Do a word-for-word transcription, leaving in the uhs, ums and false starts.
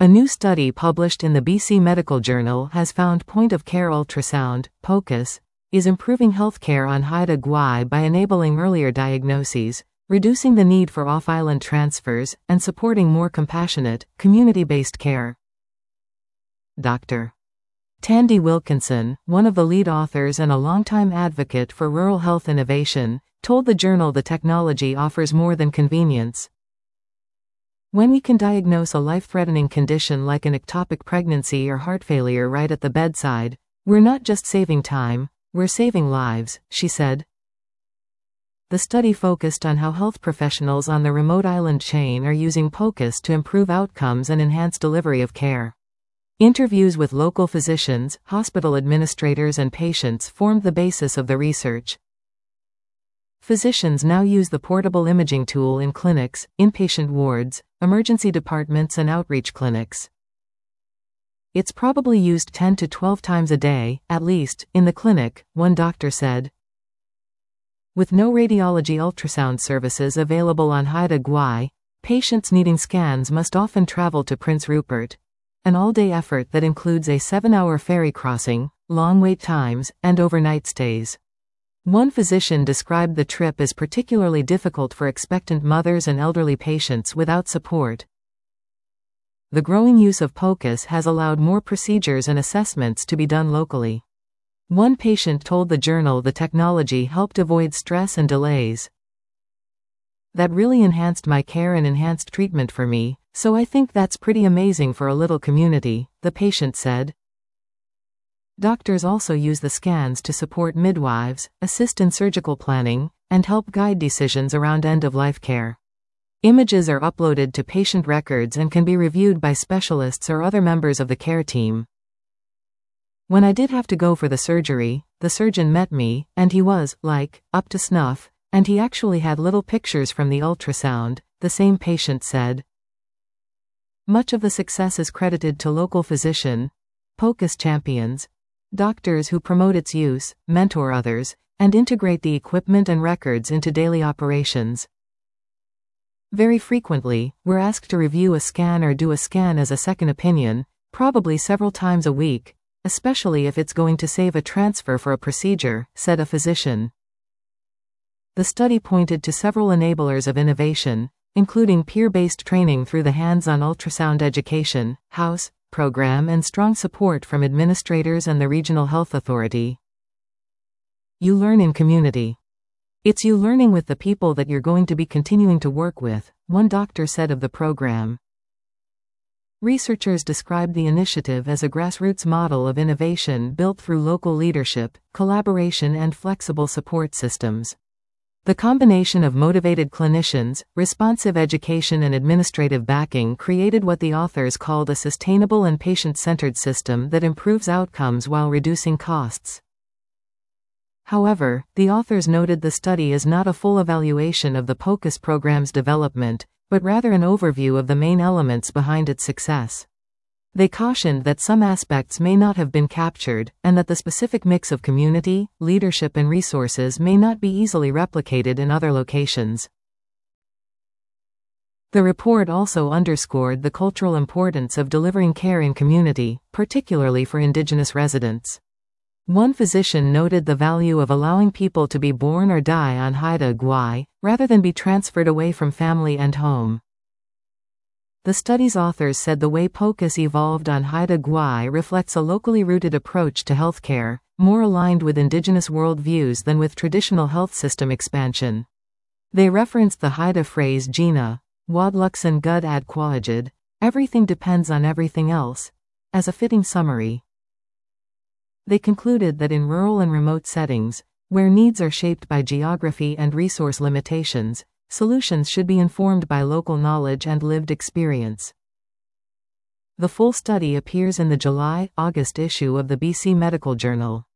A new study published in the B C Medical Journal has found point-of-care ultrasound, POCUS, is improving healthcare on Haida Gwaii by enabling earlier diagnoses, reducing the need for off-island transfers, and supporting more compassionate, community-based care. Doctor Tandy Wilkinson, one of the lead authors and a longtime advocate for rural health innovation, told the journal the technology offers more than convenience. When we can diagnose a life-threatening condition like an ectopic pregnancy or heart failure right at the bedside, we're not just saving time, we're saving lives, she said. The study focused on how health professionals on the remote island chain are using POCUS to improve outcomes and enhance delivery of care. Interviews with local physicians, hospital administrators and patients formed the basis of the research. Physicians now use the portable imaging tool in clinics, inpatient wards, emergency departments and outreach clinics. It's probably used ten to twelve times a day, at least, in the clinic, one doctor said. With no radiology ultrasound services available on Haida Gwaii, patients needing scans must often travel to Prince Rupert. An all-day effort that includes a seven-hour ferry crossing, long wait times, and overnight stays. One physician described the trip as particularly difficult for expectant mothers and elderly patients without support. The growing use of POCUS has allowed more procedures and assessments to be done locally. One patient told the journal the technology helped avoid stress and delays. That really enhanced my care and enhanced treatment for me, so I think that's pretty amazing for a little community, the patient said. Doctors also use the scans to support midwives, assist in surgical planning, and help guide decisions around end-of-life care. Images are uploaded to patient records and can be reviewed by specialists or other members of the care team. When I did have to go for the surgery, the surgeon met me, and he was, like, up to snuff, and he actually had little pictures from the ultrasound, the same patient said. Much of the success is credited to local physician, POCUS champions, doctors who promote its use, mentor others, and integrate the equipment and records into daily operations. Very frequently, we're asked to review a scan or do a scan as a second opinion, probably several times a week, especially if it's going to save a transfer for a procedure, said a physician. The study pointed to several enablers of innovation, including peer-based training through the hands-on ultrasound education, house program and strong support from administrators and the regional health authority. You learn in community. It's you learning with the people that you're going to be continuing to work with, one doctor said of the program. Researchers described the initiative as a grassroots model of innovation built through local leadership, collaboration and flexible support systems. The combination of motivated clinicians, responsive education and administrative backing created what the authors called a sustainable and patient-centered system that improves outcomes while reducing costs. However, the authors noted the study is not a full evaluation of the POCUS program's development, but rather an overview of the main elements behind its success. They cautioned that some aspects may not have been captured, and that the specific mix of community, leadership and resources may not be easily replicated in other locations. The report also underscored the cultural importance of delivering care in community, particularly for Indigenous residents. One physician noted the value of allowing people to be born or die on Haida Gwaii, rather than be transferred away from family and home. The study's authors said the way POCUS evolved on Haida Gwaii reflects a locally rooted approach to healthcare, more aligned with Indigenous worldviews than with traditional health system expansion. They referenced the Haida phrase Gina, Wadluxan Gud ad Quajid, everything depends on everything else, as a fitting summary. They concluded that in rural and remote settings, where needs are shaped by geography and resource limitations, solutions should be informed by local knowledge and lived experience. The full study appears in the July-August issue of the B C Medical Journal.